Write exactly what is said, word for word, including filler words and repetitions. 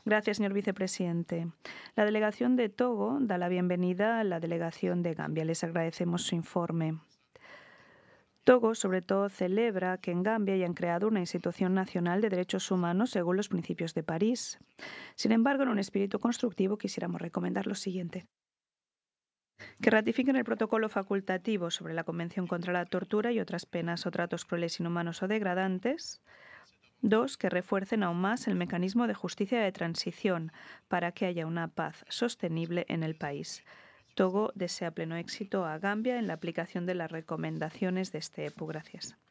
Gracias, señor vicepresidente. La delegación de Togo da la bienvenida a la delegación de Gambia. Les agradecemos su informe. Togo, sobre todo, celebra que en Gambia hayan creado una institución nacional de derechos humanos según los principios de París. Sin embargo, en un espíritu constructivo, quisiéramos recomendar lo siguiente. Que ratifiquen el protocolo facultativo sobre la Convención contra la Tortura y otras penas o tratos crueles, inhumanos o degradantes. Dos, que refuercen aún más el mecanismo de justicia de transición para que haya una paz sostenible en el país. Togo desea pleno éxito a Gambia en la aplicación de las recomendaciones de este E P U. Gracias.